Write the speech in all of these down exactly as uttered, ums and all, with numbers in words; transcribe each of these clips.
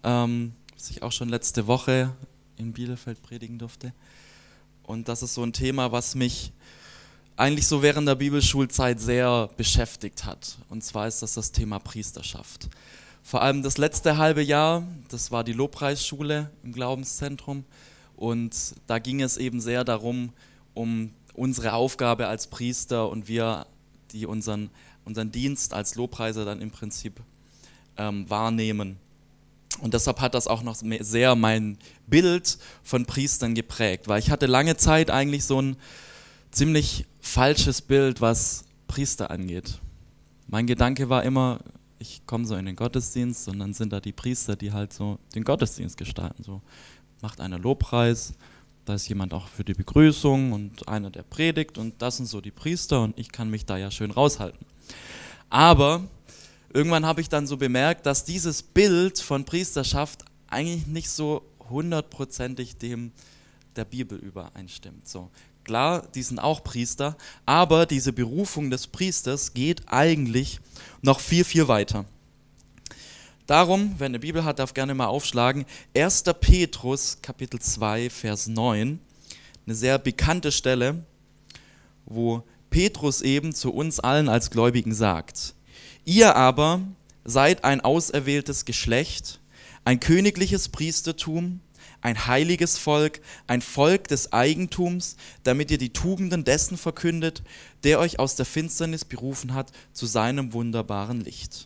ähm, das ich auch schon letzte Woche in Bielefeld predigen durfte. Und das ist so ein Thema, was mich eigentlich so während der Bibelschulzeit sehr beschäftigt hat. Und zwar ist das das Thema Priesterschaft. Vor allem das letzte halbe Jahr, das war die Lobpreisschule im Glaubenszentrum. Und da ging es eben sehr darum, um unsere Aufgabe als Priester und wir, die unseren, unseren Dienst als Lobpreiser dann im Prinzip ähm, wahrnehmen. Und deshalb hat das auch noch sehr mein Bild von Priestern geprägt, weil ich hatte lange Zeit eigentlich so ein ziemlich falsches Bild, was Priester angeht. Mein Gedanke war immer, ich komme so in den Gottesdienst und dann sind da die Priester, die halt so den Gottesdienst gestalten. So macht einer Lobpreis, da ist jemand auch für die Begrüßung und einer, der predigt, und das sind so die Priester und ich kann mich da ja schön raushalten. Aber irgendwann habe ich dann so bemerkt, dass dieses Bild von Priesterschaft eigentlich nicht so hundertprozentig dem der Bibel übereinstimmt. So, klar, die sind auch Priester, aber diese Berufung des Priesters geht eigentlich noch viel, viel weiter. Darum, wer eine Bibel hat, darf gerne mal aufschlagen, erster Petrus, Kapitel zwei, Vers neun, eine sehr bekannte Stelle, wo Petrus eben zu uns allen als Gläubigen sagt: Ihr aber seid ein auserwähltes Geschlecht, ein königliches Priestertum, ein heiliges Volk, ein Volk des Eigentums, damit ihr die Tugenden dessen verkündet, der euch aus der Finsternis berufen hat zu seinem wunderbaren Licht.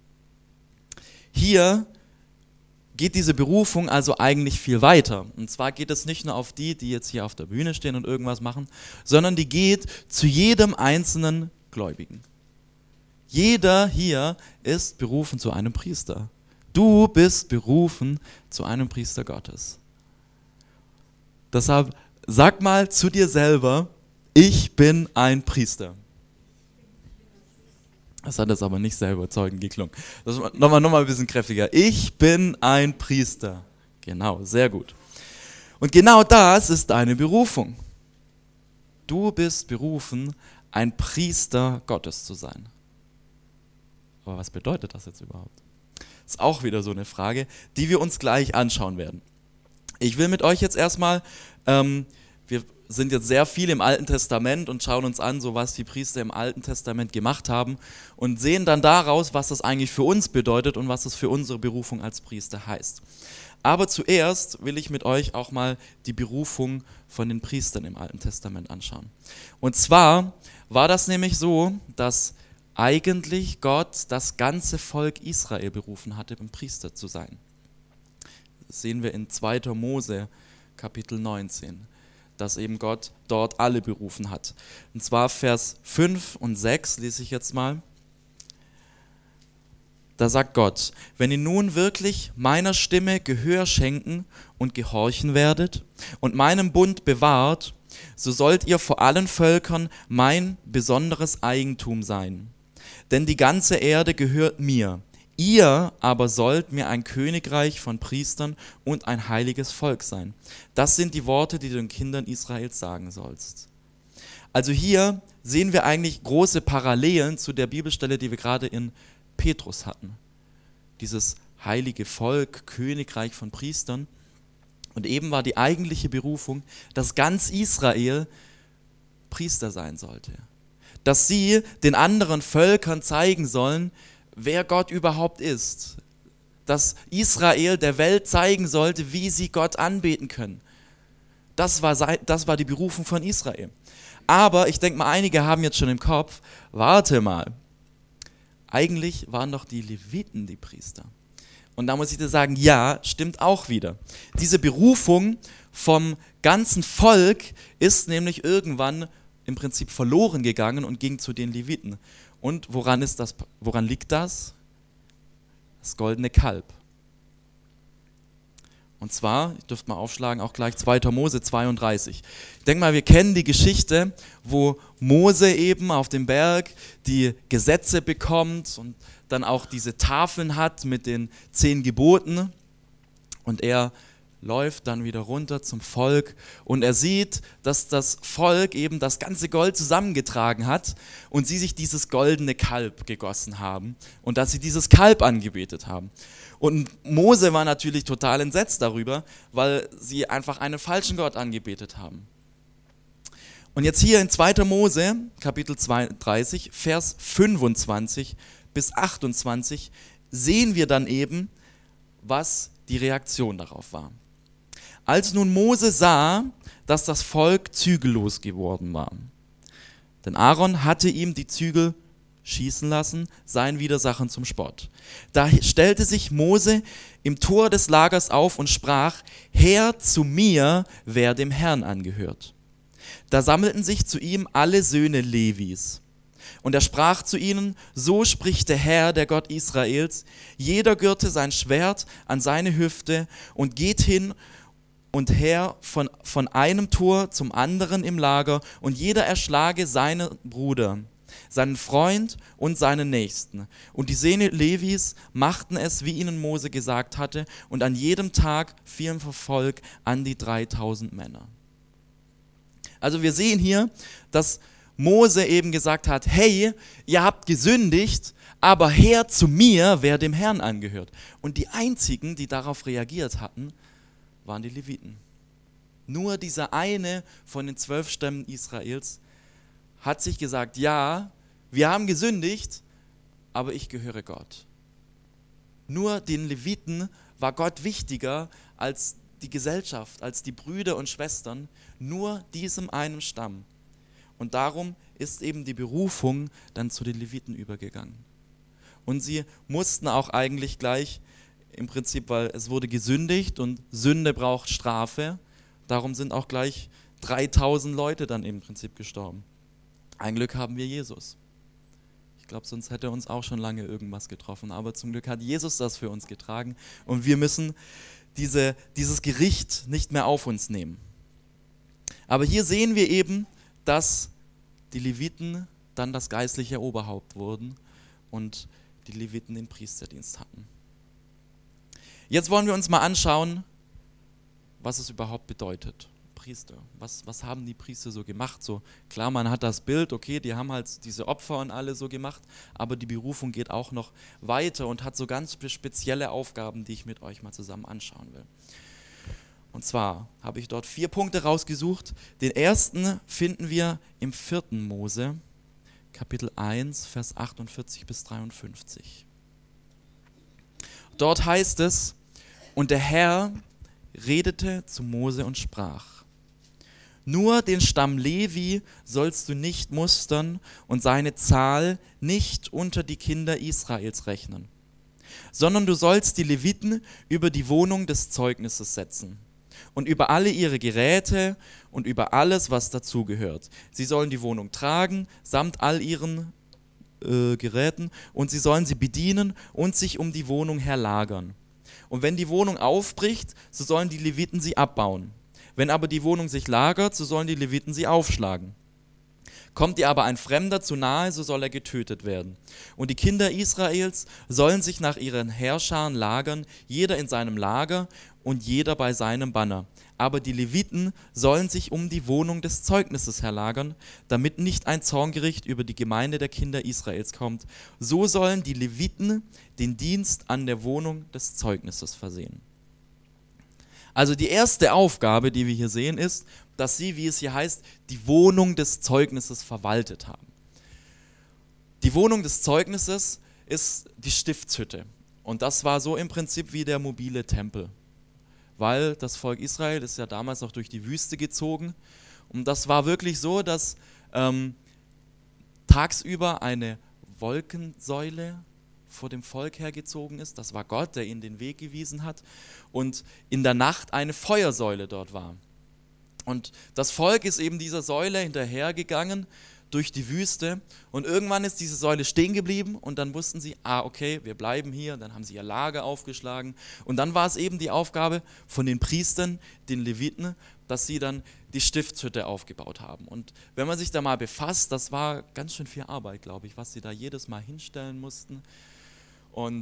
Hier geht diese Berufung also eigentlich viel weiter. Und zwar geht es nicht nur auf die, die jetzt hier auf der Bühne stehen und irgendwas machen, sondern die geht zu jedem einzelnen Gläubigen. Jeder hier ist berufen zu einem Priester. Du bist berufen zu einem Priester Gottes. Deshalb sag mal zu dir selber: Ich bin ein Priester. Das hat jetzt aber nicht sehr überzeugend geklungen. Das ist nochmal, nochmal ein bisschen kräftiger. Ich bin ein Priester. Genau, sehr gut. Und genau das ist deine Berufung. Du bist berufen, ein Priester Gottes zu sein. Aber was bedeutet das jetzt überhaupt? Das ist auch wieder so eine Frage, die wir uns gleich anschauen werden. Ich will mit euch jetzt erstmal, ähm, wir sind jetzt sehr viel im Alten Testament und schauen uns an, so was die Priester im Alten Testament gemacht haben, und sehen dann daraus, was das eigentlich für uns bedeutet und was das für unsere Berufung als Priester heißt. Aber zuerst will ich mit euch auch mal die Berufung von den Priestern im Alten Testament anschauen. Und zwar war das nämlich so, dass eigentlich Gott das ganze Volk Israel berufen hatte, um Priester zu sein. Das sehen wir in zweiter Mose, Kapitel neunzehn, dass eben Gott dort alle berufen hat. Und zwar Vers fünf und sechs lese ich jetzt mal. Da sagt Gott: Wenn ihr nun wirklich meiner Stimme Gehör schenken und gehorchen werdet und meinen Bund bewahrt, so sollt ihr vor allen Völkern mein besonderes Eigentum sein. Denn die ganze Erde gehört mir. Ihr aber sollt mir ein Königreich von Priestern und ein heiliges Volk sein. Das sind die Worte, die du den Kindern Israels sagen sollst. Also hier sehen wir eigentlich große Parallelen zu der Bibelstelle, die wir gerade in Petrus hatten. Dieses heilige Volk, Königreich von Priestern. Und eben war die eigentliche Berufung, dass ganz Israel Priester sein sollte. Dass sie den anderen Völkern zeigen sollen, wer Gott überhaupt ist. Dass Israel der Welt zeigen sollte, wie sie Gott anbeten können. Das war, das war die Berufung von Israel. Aber ich denke mal, einige haben jetzt schon im Kopf: Warte mal, eigentlich waren doch die Leviten die Priester. Und da muss ich dir sagen, ja, stimmt auch wieder. Diese Berufung vom ganzen Volk ist nämlich irgendwann im Prinzip verloren gegangen und ging zu den Leviten. Und woran ist das, woran liegt das? Das goldene Kalb. Und zwar, ihr dürft mal aufschlagen, auch gleich zweiter Mose zweiunddreißig. Ich denke mal, wir kennen die Geschichte, wo Mose eben auf dem Berg die Gesetze bekommt und dann auch diese Tafeln hat mit den zehn Geboten. Und er läuft dann wieder runter zum Volk und er sieht, dass das Volk eben das ganze Gold zusammengetragen hat und sie sich dieses goldene Kalb gegossen haben und dass sie dieses Kalb angebetet haben. Und Mose war natürlich total entsetzt darüber, weil sie einfach einen falschen Gott angebetet haben. Und jetzt hier in zweiter Mose, Kapitel zweiunddreißig, Vers fünfundzwanzig bis achtundzwanzig, sehen wir dann eben, was die Reaktion darauf war. Als nun Mose sah, dass das Volk zügellos geworden war, denn Aaron hatte ihm die Zügel schießen lassen, seinen Widersachern zum Spott. Da stellte sich Mose im Tor des Lagers auf und sprach: Her zu mir, wer dem Herrn angehört. Da sammelten sich zu ihm alle Söhne Levis. Und er sprach zu ihnen: So spricht der Herr, der Gott Israels: Jeder gürte sein Schwert an seine Hüfte und geht hin und her von, von einem Tor zum anderen im Lager, und jeder erschlage seinen Bruder, seinen Freund und seinen Nächsten. Und die Söhne Levis machten es, wie ihnen Mose gesagt hatte, und an jedem Tag fielen vom Volk an die dreitausend Männer. Also wir sehen hier, dass Mose eben gesagt hat: Hey, ihr habt gesündigt, aber her zu mir, wer dem Herrn angehört. Und die einzigen, die darauf reagiert hatten, waren die Leviten. Nur dieser eine von den zwölf Stämmen Israels hat sich gesagt: Ja, wir haben gesündigt, aber ich gehöre Gott. Nur den Leviten war Gott wichtiger als die Gesellschaft, als die Brüder und Schwestern, nur diesem einen Stamm. Und darum ist eben die Berufung dann zu den Leviten übergegangen. Und sie mussten auch eigentlich gleich, im Prinzip, weil es wurde gesündigt und Sünde braucht Strafe, darum sind auch gleich dreitausend Leute dann im Prinzip gestorben. Ein Glück haben wir Jesus. Ich glaube, sonst hätte uns auch schon lange irgendwas getroffen, aber zum Glück hat Jesus das für uns getragen und wir müssen diese, dieses Gericht nicht mehr auf uns nehmen. Aber hier sehen wir eben, dass die Leviten dann das geistliche Oberhaupt wurden und die Leviten den Priesterdienst hatten. Jetzt wollen wir uns mal anschauen, was es überhaupt bedeutet. Priester. Was, was haben die Priester so gemacht? So, klar, man hat das Bild, okay, die haben halt diese Opfer und alle so gemacht, aber die Berufung geht auch noch weiter und hat so ganz spezielle Aufgaben, die ich mit euch mal zusammen anschauen will. Und zwar habe ich dort vier Punkte rausgesucht. Den ersten finden wir im vierten Mose, Kapitel eins, Vers achtundvierzig bis dreiundfünfzig. Dort heißt es: Und der Herr redete zu Mose und sprach: Nur den Stamm Levi sollst du nicht mustern und seine Zahl nicht unter die Kinder Israels rechnen, sondern du sollst die Leviten über die Wohnung des Zeugnisses setzen und über alle ihre Geräte und über alles, was dazugehört. Sie sollen die Wohnung tragen, samt all ihren äh, Geräten, und sie sollen sie bedienen und sich um die Wohnung her lagern. Und wenn die Wohnung aufbricht, so sollen die Leviten sie abbauen. Wenn aber die Wohnung sich lagert, so sollen die Leviten sie aufschlagen. Kommt ihr aber ein Fremder zu nahe, so soll er getötet werden. Und die Kinder Israels sollen sich nach ihren Heerscharen lagern, jeder in seinem Lager und jeder bei seinem Banner. Aber die Leviten sollen sich um die Wohnung des Zeugnisses herlagern, damit nicht ein Zorngericht über die Gemeinde der Kinder Israels kommt. So sollen die Leviten den Dienst an der Wohnung des Zeugnisses versehen. Also die erste Aufgabe, die wir hier sehen, ist, dass sie, wie es hier heißt, die Wohnung des Zeugnisses verwaltet haben. Die Wohnung des Zeugnisses ist die Stiftshütte. Und das war so im Prinzip wie der mobile Tempel. Weil das Volk Israel ist ja damals noch durch die Wüste gezogen. Und das war wirklich so, dass ähm, tagsüber eine Wolkensäule vor dem Volk hergezogen ist. Das war Gott, der ihnen den Weg gewiesen hat. Und in der Nacht eine Feuersäule dort war. Und das Volk ist eben dieser Säule hinterhergegangen durch die Wüste. Und irgendwann ist diese Säule stehen geblieben und dann wussten sie, ah okay, wir bleiben hier. Und dann haben sie ihr Lager aufgeschlagen. Und dann war es eben die Aufgabe von den Priestern, den Leviten, dass sie dann die Stiftshütte aufgebaut haben. Und wenn man sich da mal befasst, das war ganz schön viel Arbeit, glaube ich, was sie da jedes Mal hinstellen mussten. Und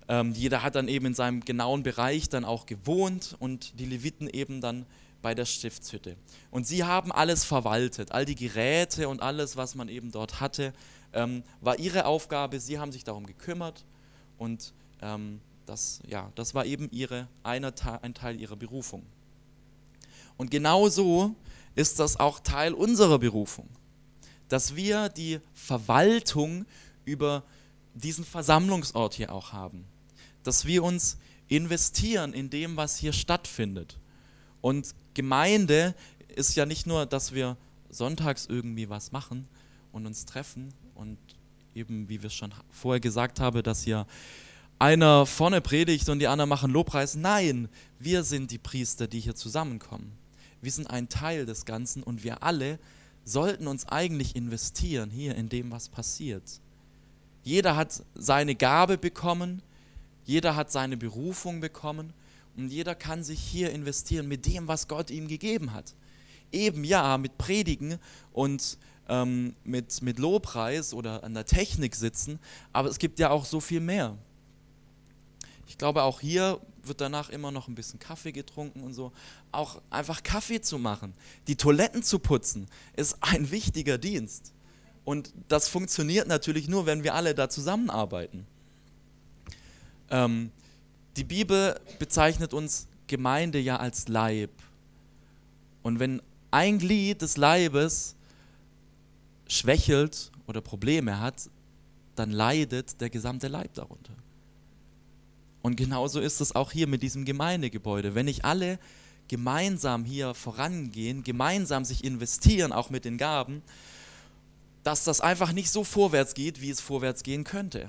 Ähm, jeder hat dann eben in seinem genauen Bereich dann auch gewohnt und die Leviten eben dann bei der Stiftshütte. Und sie haben alles verwaltet, all die Geräte und alles, was man eben dort hatte, ähm, war ihre Aufgabe. Sie haben sich darum gekümmert und ähm, das, ja, das war eben ihre, einer, ein Teil ihrer Berufung. Und genauso ist das auch Teil unserer Berufung, dass wir die Verwaltung über diesen Versammlungsort hier auch haben, dass wir uns investieren in dem, was hier stattfindet. Und Gemeinde ist ja nicht nur, dass wir sonntags irgendwie was machen und uns treffen und eben, wie wir schon vorher gesagt haben, dass hier einer vorne predigt und die anderen machen Lobpreis. Nein, wir sind die Priester, die hier zusammenkommen. Wir sind ein Teil des Ganzen und wir alle sollten uns eigentlich investieren hier in dem, was passiert. Jeder hat seine Gabe bekommen, jeder hat seine Berufung bekommen und jeder kann sich hier investieren mit dem, was Gott ihm gegeben hat. Eben ja, mit Predigen und ähm, mit, mit Lobpreis oder an der Technik sitzen, aber es gibt ja auch so viel mehr. Ich glaube, auch hier wird danach immer noch ein bisschen Kaffee getrunken und so. Auch einfach Kaffee zu machen, die Toiletten zu putzen, ist ein wichtiger Dienst. Und das funktioniert natürlich nur, wenn wir alle da zusammenarbeiten. Ähm, die Bibel bezeichnet uns Gemeinde ja als Leib. Und wenn ein Glied des Leibes schwächelt oder Probleme hat, dann leidet der gesamte Leib darunter. Und genauso ist es auch hier mit diesem Gemeindegebäude. Wenn nicht alle gemeinsam hier vorangehen, gemeinsam sich investieren, auch mit den Gaben, dass das einfach nicht so vorwärts geht, wie es vorwärts gehen könnte.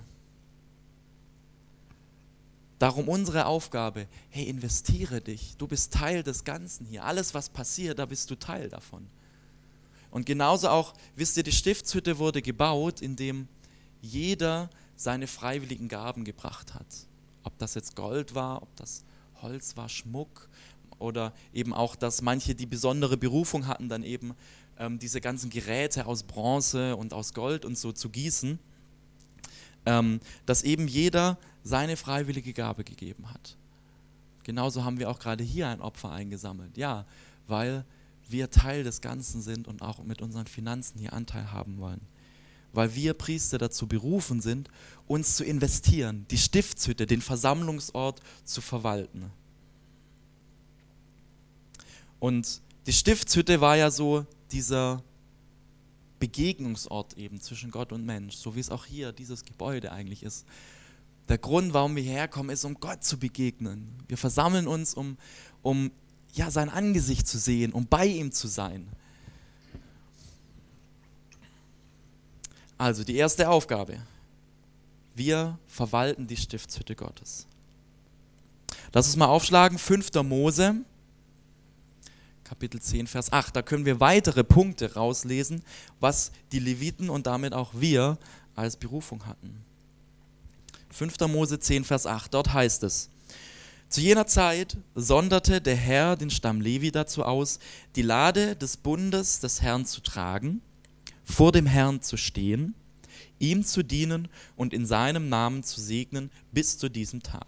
Darum unsere Aufgabe, hey, investiere dich, du bist Teil des Ganzen hier. Alles, was passiert, da bist du Teil davon. Und genauso auch, wisst ihr, die Stiftshütte wurde gebaut, indem jeder seine freiwilligen Gaben gebracht hat. Ob das jetzt Gold war, ob das Holz war, Schmuck oder eben auch, dass manche die besondere Berufung hatten, dann eben ähm, diese ganzen Geräte aus Bronze und aus Gold und so zu gießen, ähm, dass eben jeder seine freiwillige Gabe gegeben hat. Genauso haben wir auch gerade hier ein Opfer eingesammelt, ja, weil wir Teil des Ganzen sind und auch mit unseren Finanzen hier Anteil haben wollen. Weil wir Priester dazu berufen sind, uns zu investieren, die Stiftshütte, den Versammlungsort zu verwalten. Und die Stiftshütte war ja so dieser Begegnungsort eben zwischen Gott und Mensch, so wie es auch hier dieses Gebäude eigentlich ist. Der Grund, warum wir hierher kommen, ist, um Gott zu begegnen. Wir versammeln uns, um, um ja, sein Angesicht zu sehen, um bei ihm zu sein. Also die erste Aufgabe. Wir verwalten die Stiftshütte Gottes. Lass uns mal aufschlagen, fünfter Mose, Kapitel zehn, Vers acht. Da können wir weitere Punkte rauslesen, was die Leviten und damit auch wir als Berufung hatten. fünfter Mose zehn, Vers acht, dort heißt es: Zu jener Zeit sonderte der Herr den Stamm Levi dazu aus, die Lade des Bundes des Herrn zu tragen, vor dem Herrn zu stehen, ihm zu dienen und in seinem Namen zu segnen bis zu diesem Tag.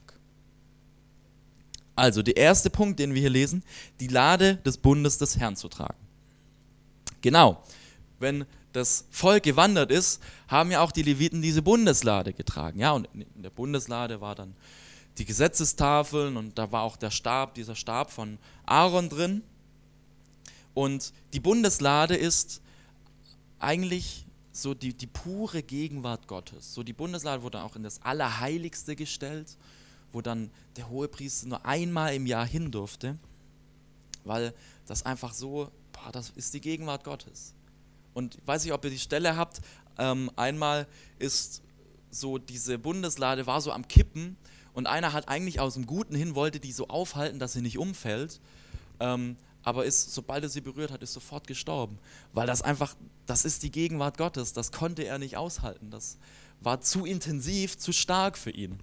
Also der erste Punkt, den wir hier lesen, die Lade des Bundes des Herrn zu tragen. Genau, wenn das Volk gewandert ist, haben ja auch die Leviten diese Bundeslade getragen. Ja, und in der Bundeslade war dann die Gesetzestafeln und da war auch der Stab, dieser Stab von Aaron drin. Und die Bundeslade ist eigentlich so die, die pure Gegenwart Gottes. So die Bundeslade wurde auch in das Allerheiligste gestellt, wo dann der Hohepriester nur einmal im Jahr hin durfte, weil das einfach so, boah, das ist die Gegenwart Gottes. Und ich weiß nicht, ob ihr die Stelle habt, ähm, einmal ist so diese Bundeslade war so am Kippen und einer hat eigentlich aus dem Guten hin, wollte die so aufhalten, dass sie nicht umfällt, ähm, aber ist, sobald er sie berührt hat, ist sofort gestorben, weil das einfach, das ist die Gegenwart Gottes, das konnte er nicht aushalten, das war zu intensiv, zu stark für ihn.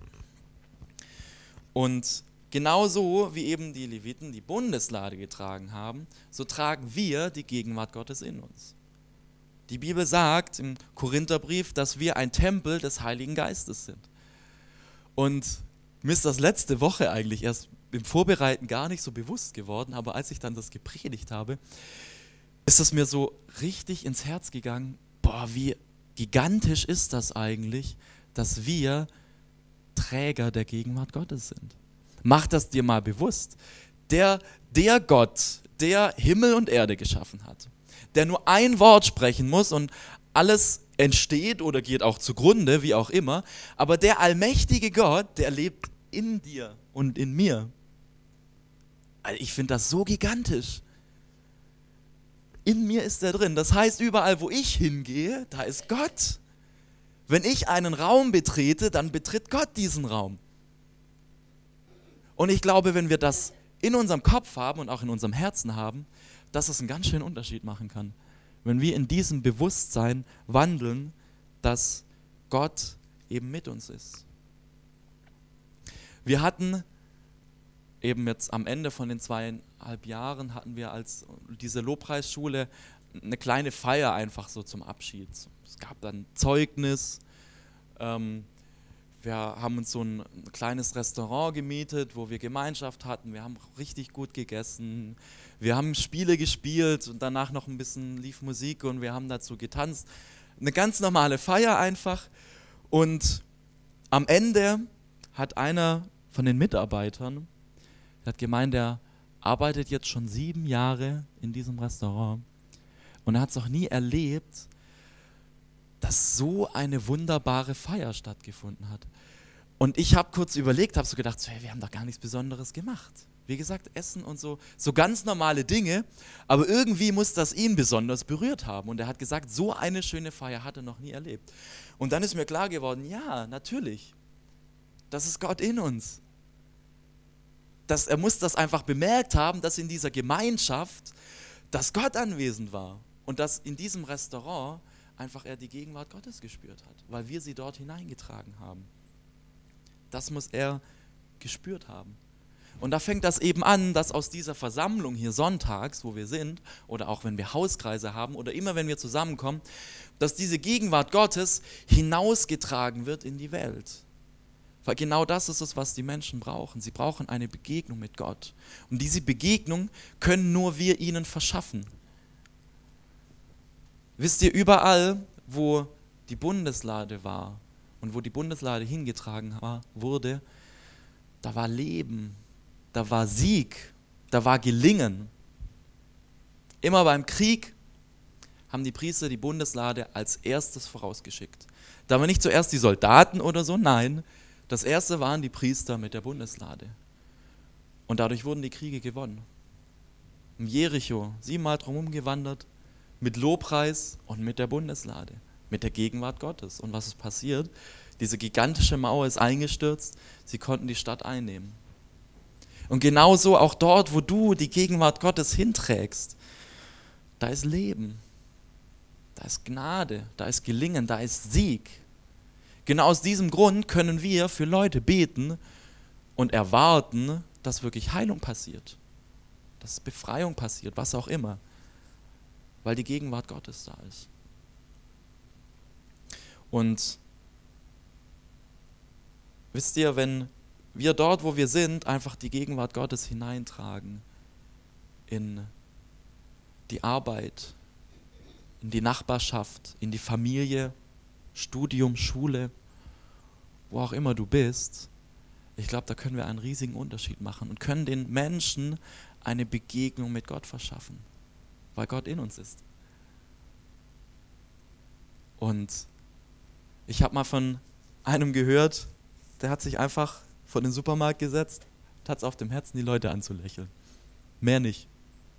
Und genauso wie eben die Leviten die Bundeslade getragen haben, so tragen wir die Gegenwart Gottes in uns. Die Bibel sagt im Korintherbrief, dass wir ein Tempel des Heiligen Geistes sind. Und Mir ist das letzte Woche eigentlich erst im Vorbereiten gar nicht so bewusst geworden, aber als ich dann das gepredigt habe, ist es mir so richtig ins Herz gegangen, boah, wie gigantisch ist das eigentlich, dass wir Träger der Gegenwart Gottes sind. Mach das dir mal bewusst. Der, der Gott, der Himmel und Erde geschaffen hat, der nur ein Wort sprechen muss und alles entsteht oder geht auch zugrunde, wie auch immer, aber der allmächtige Gott, der lebt in dir und in mir. Also ich finde das so gigantisch. In mir ist er drin. Das heißt, überall, wo ich hingehe, da ist Gott. Wenn ich einen Raum betrete, dann betritt Gott diesen Raum. Und ich glaube, wenn wir das in unserem Kopf haben und auch in unserem Herzen haben, dass es einen ganz schönen Unterschied machen kann. Wenn wir in diesem Bewusstsein wandeln, dass Gott eben mit uns ist. Wir hatten eben jetzt am Ende von den zweieinhalb Jahren hatten wir als diese Lobpreisschule eine kleine Feier einfach so zum Abschied. Es gab dann Zeugnis. Ähm, wir haben uns so ein kleines Restaurant gemietet, wo wir Gemeinschaft hatten. Wir haben richtig gut gegessen. Wir haben Spiele gespielt und danach noch ein bisschen lief Musik und wir haben dazu getanzt. Eine ganz normale Feier einfach. Und am Ende hat einer von den Mitarbeitern, der hat gemeint, der arbeitet jetzt schon sieben Jahre in diesem Restaurant und er hat es noch nie erlebt, dass so eine wunderbare Feier stattgefunden hat. Und ich habe kurz überlegt, habe so gedacht, so, hey, wir haben doch gar nichts Besonderes gemacht. Wie gesagt, Essen und so, so ganz normale Dinge, aber irgendwie muss das ihn besonders berührt haben. Und er hat gesagt, so eine schöne Feier hat er noch nie erlebt. Und dann ist mir klar geworden, ja, natürlich, das ist Gott in uns. Das, er muss das einfach bemerkt haben, dass in dieser Gemeinschaft, dass Gott anwesend war und dass in diesem Restaurant einfach er die Gegenwart Gottes gespürt hat, weil wir sie dort hineingetragen haben. Das muss er gespürt haben. Und da fängt das eben an, dass aus dieser Versammlung hier sonntags, wo wir sind, oder auch wenn wir Hauskreise haben oder immer wenn wir zusammenkommen, dass diese Gegenwart Gottes hinausgetragen wird in die Welt. Weil genau das ist es, was die Menschen brauchen. Sie brauchen eine Begegnung mit Gott. Und diese Begegnung können nur wir ihnen verschaffen. Wisst ihr, überall, wo die Bundeslade war und wo die Bundeslade hingetragen war, wurde, da war Leben, da war Sieg, da war Gelingen. Immer beim Krieg haben die Priester die Bundeslade als erstes vorausgeschickt. Da waren nicht zuerst die Soldaten oder so, nein, das erste waren die Priester mit der Bundeslade. Und dadurch wurden die Kriege gewonnen. Im Jericho, siebenmal drumherum gewandert, mit Lobpreis und mit der Bundeslade, mit der Gegenwart Gottes. Und was ist passiert? Diese gigantische Mauer ist eingestürzt, sie konnten die Stadt einnehmen. Und genauso auch dort, wo du die Gegenwart Gottes hinträgst, da ist Leben, da ist Gnade, da ist Gelingen, da ist Sieg. Genau aus diesem Grund können wir für Leute beten und erwarten, dass wirklich Heilung passiert, dass Befreiung passiert, was auch immer, weil die Gegenwart Gottes da ist. Und wisst ihr, wenn wir dort, wo wir sind, einfach die Gegenwart Gottes hineintragen in die Arbeit, in die Nachbarschaft, in die Familie, Studium, Schule, wo auch immer du bist, ich glaube, da können wir einen riesigen Unterschied machen und können den Menschen eine Begegnung mit Gott verschaffen, weil Gott in uns ist. Und ich habe mal von einem gehört, der hat sich einfach vor den Supermarkt gesetzt und hat es auf dem Herzen, die Leute anzulächeln. Mehr nicht.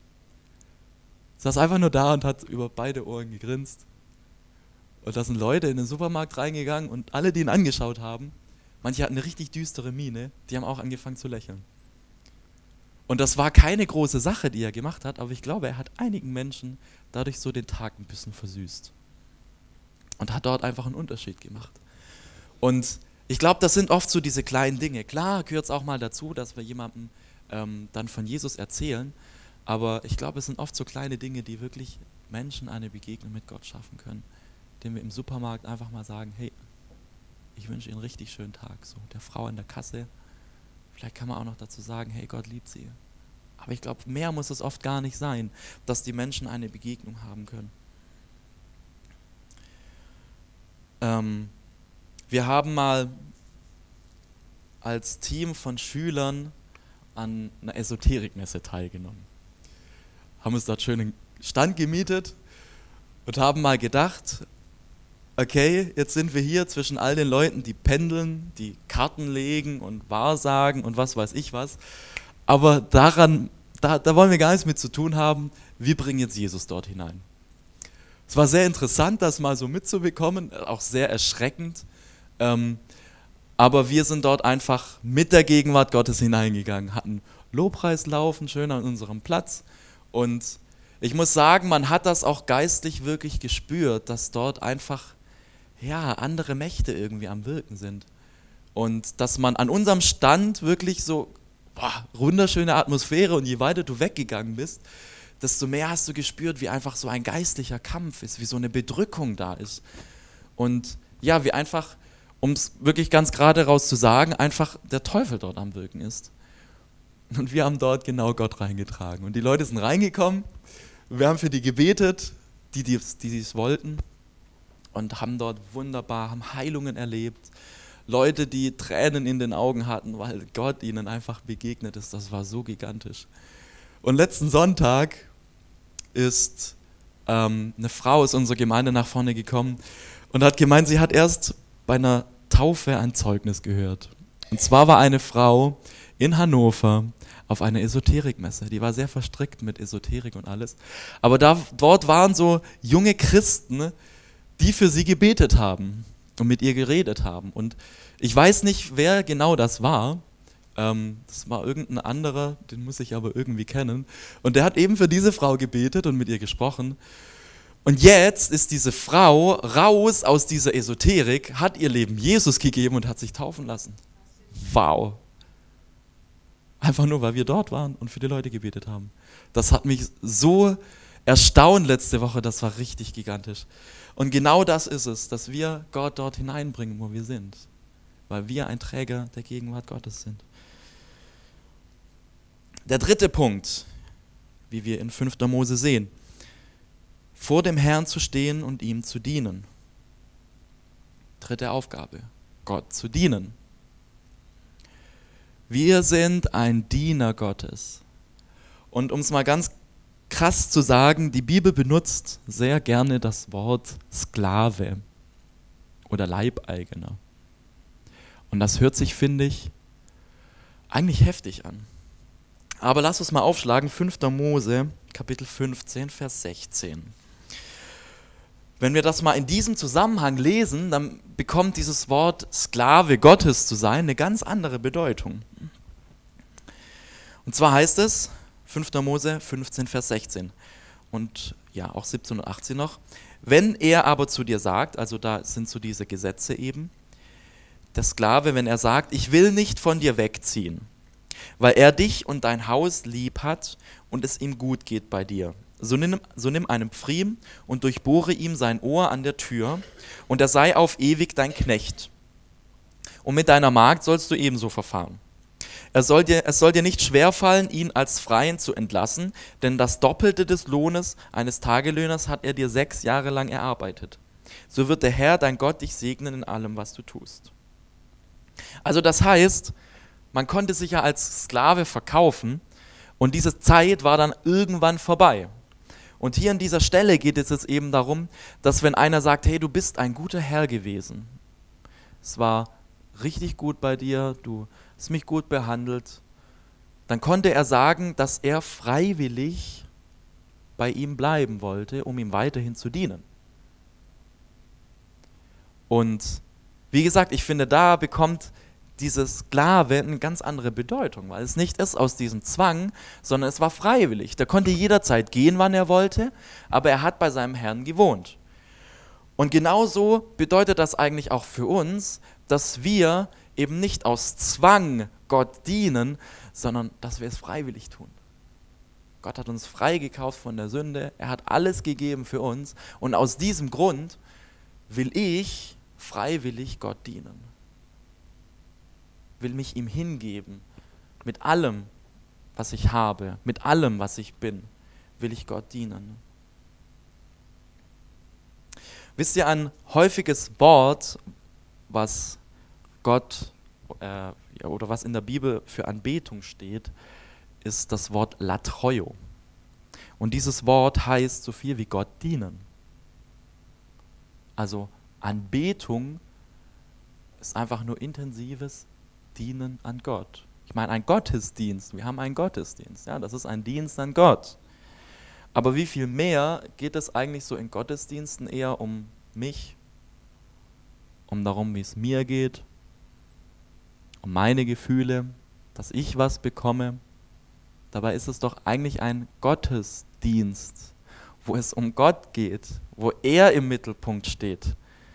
Saß einfach nur da und hat über beide Ohren gegrinst. Und da sind Leute in den Supermarkt reingegangen und alle, die ihn angeschaut haben, manche hatten eine richtig düstere Miene, die haben auch angefangen zu lächeln. Und das war keine große Sache, die er gemacht hat, aber ich glaube, er hat einigen Menschen dadurch so den Tag ein bisschen versüßt. Und hat dort einfach einen Unterschied gemacht. Und ich glaube, das sind oft so diese kleinen Dinge. Klar gehört es auch mal dazu, dass wir jemandem ähm, dann von Jesus erzählen, aber ich glaube, es sind oft so kleine Dinge, die wirklich Menschen eine Begegnung mit Gott schaffen können, indem wir im Supermarkt einfach mal sagen, hey, ich wünsche Ihnen einen richtig schönen Tag. So, der Frau an der Kasse, Vielleicht kann man auch noch dazu sagen, hey, Gott liebt sie. Aber ich glaube, mehr muss es oft gar nicht sein, dass die Menschen eine Begegnung haben können. Ähm, wir haben mal als Team von Schülern an einer Esoterikmesse teilgenommen. Haben uns dort schön einen Stand gemietet und haben mal gedacht, okay, jetzt sind wir hier zwischen all den Leuten, die pendeln, die Karten legen und Wahrsagen und was weiß ich was. Aber daran, da, da wollen wir gar nichts mit zu tun haben. Wir bringen jetzt Jesus dort hinein. Es war sehr interessant, das mal so mitzubekommen, auch sehr erschreckend. Ähm, aber wir sind dort einfach mit der Gegenwart Gottes hineingegangen, hatten Lobpreis laufen, schön an unserem Platz. Und ich muss sagen, man hat das auch geistlich wirklich gespürt, dass dort einfach ja, andere Mächte irgendwie am Wirken sind. Und dass man an unserem Stand wirklich so, boah, wunderschöne Atmosphäre, und je weiter du weggegangen bist, desto mehr hast du gespürt, wie einfach so ein geistlicher Kampf ist, wie so eine Bedrückung da ist. Und ja, wie einfach, um es wirklich ganz gerade raus zu sagen, einfach der Teufel dort am Wirken ist. Und wir haben dort genau Gott reingetragen. Und die Leute sind reingekommen, wir haben für die gebetet, die, die, die es wollten, und haben dort wunderbar, haben Heilungen erlebt. Leute, die Tränen in den Augen hatten, weil Gott ihnen einfach begegnet ist. Das war so gigantisch. Und letzten Sonntag ist ähm, eine Frau aus unserer Gemeinde nach vorne gekommen und hat gemeint, sie hat erst bei einer Taufe ein Zeugnis gehört. Und zwar war eine Frau in Hannover auf einer Esoterikmesse. Die war sehr verstrickt mit Esoterik und alles. Aber da, dort waren so junge Christen, die für sie gebetet haben und mit ihr geredet haben. Und ich weiß nicht, wer genau das war. Ähm, das war irgendein anderer, den muss ich aber irgendwie kennen. Und der hat eben für diese Frau gebetet und mit ihr gesprochen. Und jetzt ist diese Frau raus aus dieser Esoterik, hat ihr Leben Jesus gegeben und hat sich taufen lassen. Wow. Einfach nur, weil wir dort waren und für die Leute gebetet haben. Das hat mich so erstaunt letzte Woche, das war richtig gigantisch. Und genau das ist es, dass wir Gott dort hineinbringen, wo wir sind. Weil wir ein Träger der Gegenwart Gottes sind. Der dritte Punkt, wie wir in fünfter Mose sehen. Vor dem Herrn zu stehen und ihm zu dienen. Dritte Aufgabe, Gott zu dienen. Wir sind ein Diener Gottes. Und um es mal ganz krass zu sagen, die Bibel benutzt sehr gerne das Wort Sklave oder Leibeigener. Und das hört sich, finde ich, eigentlich heftig an. Aber lass uns mal aufschlagen, fünfter Mose, Kapitel fünfzehn, Vers sechzehn. Wenn wir das mal in diesem Zusammenhang lesen, dann bekommt dieses Wort Sklave Gottes zu sein eine ganz andere Bedeutung. Und zwar heißt es, fünfter Mose fünfzehn, Vers sechzehn und ja auch siebzehn und achtzehn noch. Wenn er aber zu dir sagt, also da sind so diese Gesetze eben, der Sklave, wenn er sagt, ich will nicht von dir wegziehen, weil er dich und dein Haus lieb hat und es ihm gut geht bei dir. So nimm, so nimm einen Pfriem und durchbohre ihm sein Ohr an der Tür und er sei auf ewig dein Knecht. Und mit deiner Magd sollst du ebenso verfahren. Er soll dir, es soll dir nicht schwerfallen, ihn als Freien zu entlassen, denn das Doppelte des Lohnes eines Tagelöhners hat er dir sechs Jahre lang erarbeitet. So wird der Herr, dein Gott, dich segnen in allem, was du tust. Also das heißt, man konnte sich ja als Sklave verkaufen und diese Zeit war dann irgendwann vorbei. Und hier an dieser Stelle geht es jetzt eben darum, dass wenn einer sagt, hey, du bist ein guter Herr gewesen, es war richtig gut bei dir, du hast mich gut behandelt, dann konnte er sagen, dass er freiwillig bei ihm bleiben wollte, um ihm weiterhin zu dienen. Und wie gesagt, ich finde, da bekommt dieses Sklave eine ganz andere Bedeutung, weil es nicht ist aus diesem Zwang, sondern es war freiwillig. Der konnte jederzeit gehen, wann er wollte, aber er hat bei seinem Herrn gewohnt. Und genauso bedeutet das eigentlich auch für uns, dass wir eben nicht aus Zwang Gott dienen, sondern dass wir es freiwillig tun. Gott hat uns freigekauft von der Sünde, er hat alles gegeben für uns und aus diesem Grund will ich freiwillig Gott dienen. Will mich ihm hingeben, Mit allem, was ich habe, mit allem, was ich bin, will ich Gott dienen. Wisst ihr, ein häufiges Wort, was Gott äh, ja, oder was in der Bibel für Anbetung steht, ist das Wort latreuo. Und dieses Wort heißt so viel wie Gott dienen. Also Anbetung ist einfach nur intensives Dienen an Gott. Ich meine, ein Gottesdienst, wir haben einen Gottesdienst, ja, das ist ein Dienst an Gott. Aber wie viel mehr geht es eigentlich so in Gottesdiensten eher um mich, um darum, wie es mir geht, um meine Gefühle, dass ich was bekomme. Dabei ist es doch eigentlich ein Gottesdienst, wo es um Gott geht, wo er im Mittelpunkt steht.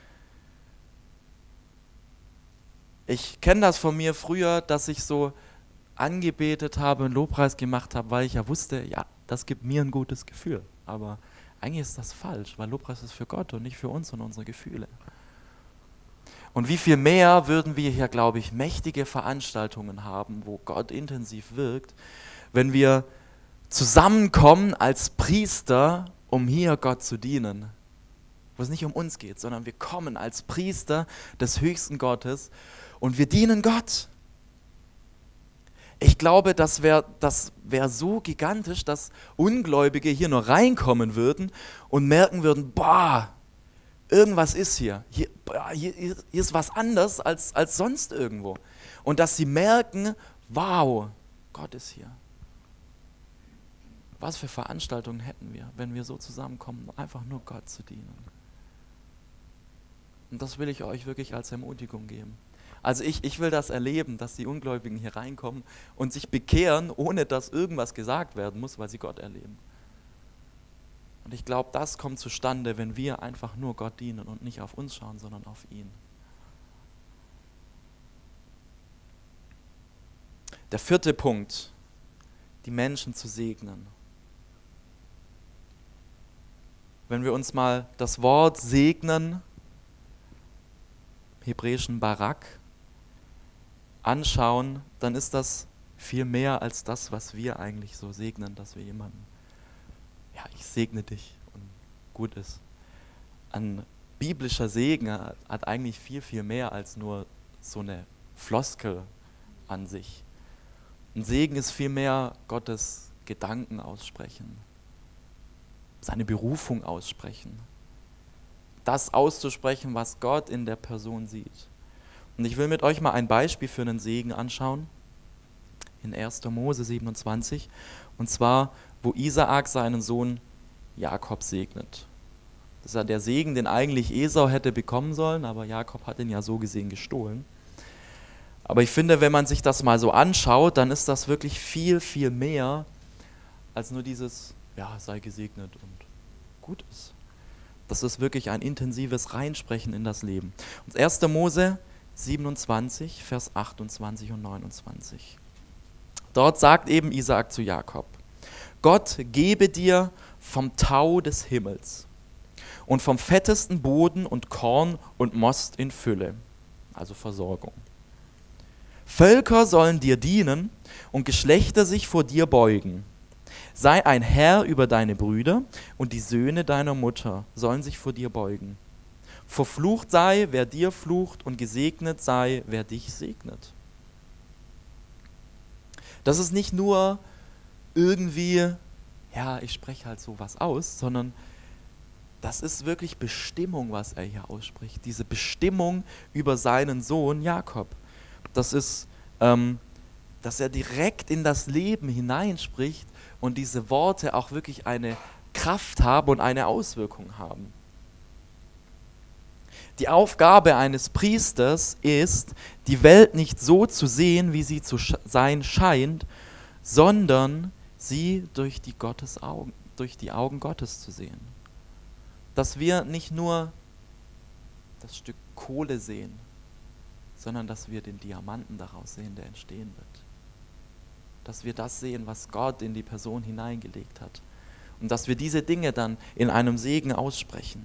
Ich kenne das von mir früher, dass ich so angebetet habe, einen Lobpreis gemacht habe, weil ich ja wusste, ja, das gibt mir ein gutes Gefühl. Aber eigentlich ist das falsch, weil Lobpreis ist für Gott und nicht für uns und unsere Gefühle. Und wie viel mehr würden wir hier, glaube ich, mächtige Veranstaltungen haben, wo Gott intensiv wirkt, wenn wir zusammenkommen als Priester, um hier Gott zu dienen. Wo es nicht um uns geht, sondern wir kommen als Priester des höchsten Gottes und wir dienen Gott. Ich glaube, das wäre das wär so gigantisch, dass Ungläubige hier nur reinkommen würden und merken würden, boah, irgendwas ist hier. Hier, boah, hier, hier ist was anders als, als sonst irgendwo. Und dass sie merken, wow, Gott ist hier. Was für Veranstaltungen hätten wir, wenn wir so zusammenkommen, einfach nur Gott zu dienen? Und das will ich euch wirklich als Ermutigung geben. Also ich, ich will das erleben, dass die Ungläubigen hier reinkommen und sich bekehren, ohne dass irgendwas gesagt werden muss, weil sie Gott erleben. Und ich glaube, das kommt zustande, wenn wir einfach nur Gott dienen und nicht auf uns schauen, sondern auf ihn. Der vierte Punkt, die Menschen zu segnen. Wenn wir uns mal das Wort segnen, im hebräischen Barak, anschauen, dann ist das viel mehr als das, was wir eigentlich so segnen, dass wir jemanden, ja, ich segne dich und gut ist. Ein biblischer Segen hat eigentlich viel, viel mehr als nur so eine Floskel an sich. Ein Segen ist vielmehr Gottes Gedanken aussprechen, seine Berufung aussprechen, das auszusprechen, was Gott in der Person sieht. Und ich will mit euch mal ein Beispiel für einen Segen anschauen, in erster Mose siebenundzwanzig, und zwar, wo Isaak seinen Sohn Jakob segnet. Das ist ja der Segen, den eigentlich Esau hätte bekommen sollen, aber Jakob hat ihn ja so gesehen gestohlen. Aber ich finde, wenn man sich das mal so anschaut, dann ist das wirklich viel, viel mehr als nur dieses, ja, sei gesegnet und gut ist. Das ist wirklich ein intensives Reinsprechen in das Leben. Und erster Mose siebenundzwanzig, Vers achtundzwanzig und neunundzwanzig. Dort sagt eben Isaak zu Jakob: Gott gebe dir vom Tau des Himmels und vom fettesten Boden und Korn und Most in Fülle, also Versorgung. Völker sollen dir dienen und Geschlechter sich vor dir beugen. Sei ein Herr über deine Brüder und die Söhne deiner Mutter sollen sich vor dir beugen. Verflucht sei, wer dir flucht, und gesegnet sei, wer dich segnet. Das ist nicht nur irgendwie, ja, ich spreche halt sowas aus, sondern das ist wirklich Bestimmung, was er hier ausspricht. Diese Bestimmung über seinen Sohn Jakob. Das ist, ähm, dass er direkt in das Leben hineinspricht und diese Worte auch wirklich eine Kraft haben und eine Auswirkung haben. Die Aufgabe eines Priesters ist, die Welt nicht so zu sehen, wie sie zu sein scheint, sondern sie durch die, Gottes Augen, durch die Augen Gottes zu sehen. Dass wir nicht nur das Stück Kohle sehen, sondern dass wir den Diamanten daraus sehen, der entstehen wird. Dass wir das sehen, was Gott in die Person hineingelegt hat. Und dass wir diese Dinge dann in einem Segen aussprechen.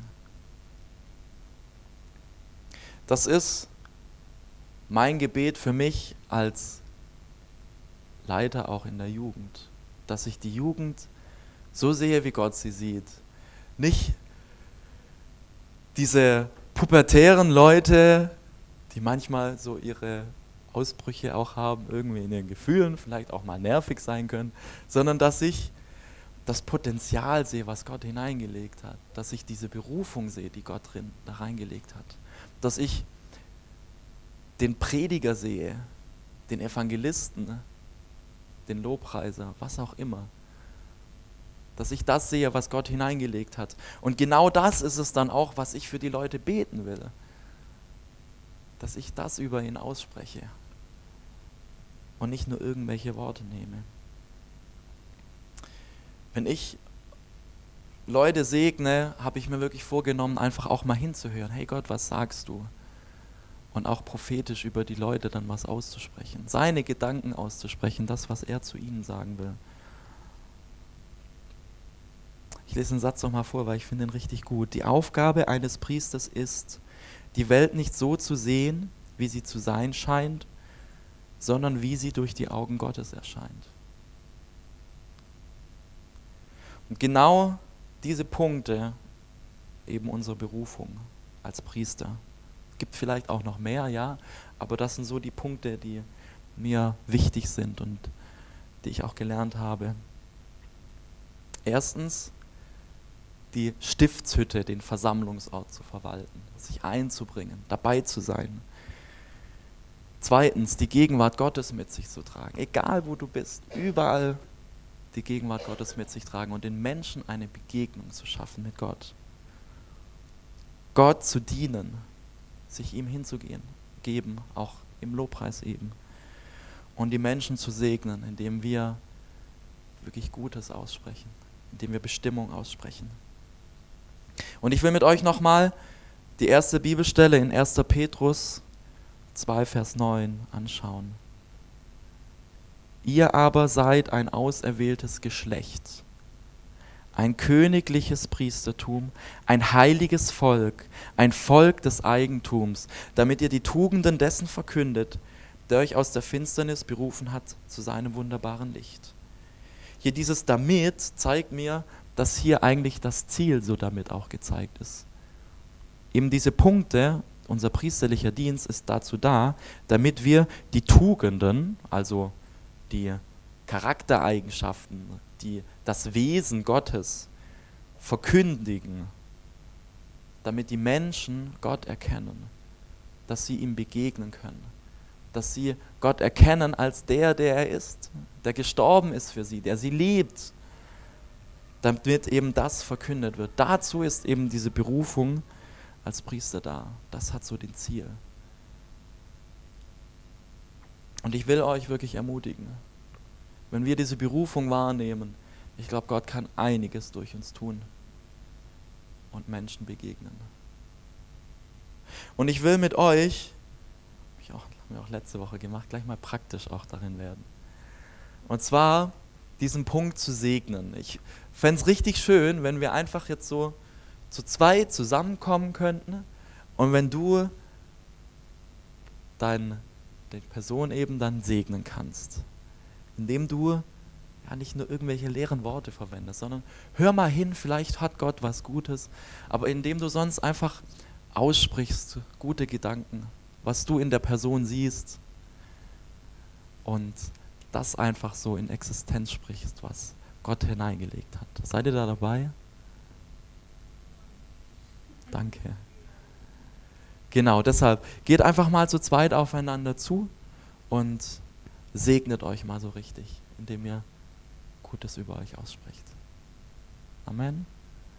Das ist mein Gebet für mich als Leiter auch in der Jugend, dass ich die Jugend so sehe, wie Gott sie sieht. Nicht diese pubertären Leute, die manchmal so ihre Ausbrüche auch haben, irgendwie in ihren Gefühlen, vielleicht auch mal nervig sein können, sondern dass ich das Potenzial sehe, was Gott hineingelegt hat, dass ich diese Berufung sehe, die Gott drin da reingelegt hat, dass ich den Prediger sehe, den Evangelisten, den Lobpreiser, was auch immer, dass ich das sehe, was Gott hineingelegt hat. Und genau das ist es dann auch, was ich für die Leute beten will, dass ich das über ihn ausspreche und nicht nur irgendwelche Worte nehme. Wenn ich Leute segne, habe ich mir wirklich vorgenommen, einfach auch mal hinzuhören. Hey Gott, was sagst du? Und auch prophetisch über die Leute dann was auszusprechen. Seine Gedanken auszusprechen, das, was er zu ihnen sagen will. Ich lese den Satz nochmal vor, weil ich finde ihn richtig gut. Die Aufgabe eines Priesters ist, die Welt nicht so zu sehen, wie sie zu sein scheint, sondern wie sie durch die Augen Gottes erscheint. Und genau diese Punkte, eben unsere Berufung als Priester. Es gibt vielleicht auch noch mehr, ja, aber das sind so die Punkte, die mir wichtig sind und die ich auch gelernt habe. Erstens, die Stiftshütte, den Versammlungsort zu verwalten, sich einzubringen, dabei zu sein. Zweitens, die Gegenwart Gottes mit sich zu tragen, egal wo du bist, überall die Gegenwart Gottes mit sich tragen und den Menschen eine Begegnung zu schaffen mit Gott. Gott zu dienen, sich ihm hinzugehen, geben, auch im Lobpreis eben. Und die Menschen zu segnen, indem wir wirklich Gutes aussprechen, indem wir Bestimmung aussprechen. Und ich will mit euch nochmal die erste Bibelstelle in erster Petrus zwei, Vers neun anschauen. Ihr aber seid ein auserwähltes Geschlecht, ein königliches Priestertum, ein heiliges Volk, ein Volk des Eigentums, damit ihr die Tugenden dessen verkündet, der euch aus der Finsternis berufen hat zu seinem wunderbaren Licht. Hier dieses damit zeigt mir, dass hier eigentlich das Ziel so damit auch gezeigt ist. Eben diese Punkte, unser priesterlicher Dienst ist dazu da, damit wir die Tugenden, also die Charaktereigenschaften, die, das Wesen Gottes verkündigen, damit die Menschen Gott erkennen, dass sie ihm begegnen können, dass sie Gott erkennen als der, der er ist, der gestorben ist für sie, der sie liebt, damit eben das verkündet wird. Dazu ist eben diese Berufung als Priester da. Das hat so den Ziel. Und ich will euch wirklich ermutigen, wenn wir diese Berufung wahrnehmen, ich glaube, Gott kann einiges durch uns tun und Menschen begegnen. Und ich will mit euch, habe ich auch, haben wir auch letzte Woche gemacht, gleich mal praktisch auch darin werden. Und zwar diesen Punkt zu segnen. Ich fände es richtig schön, wenn wir einfach jetzt so zu zweit zusammenkommen könnten und wenn du dein, die Person eben dann segnen kannst, indem du ja nicht nur irgendwelche leeren Worte verwendest, sondern hör mal hin, vielleicht hat Gott was Gutes, aber indem du sonst einfach aussprichst, gute Gedanken, was du in der Person siehst und das einfach so in Existenz sprichst, was Gott hineingelegt hat. Seid ihr da dabei? Danke. Genau, deshalb geht einfach mal zu zweit aufeinander zu und segnet euch mal so richtig, indem ihr Gutes über euch aussprecht. Amen.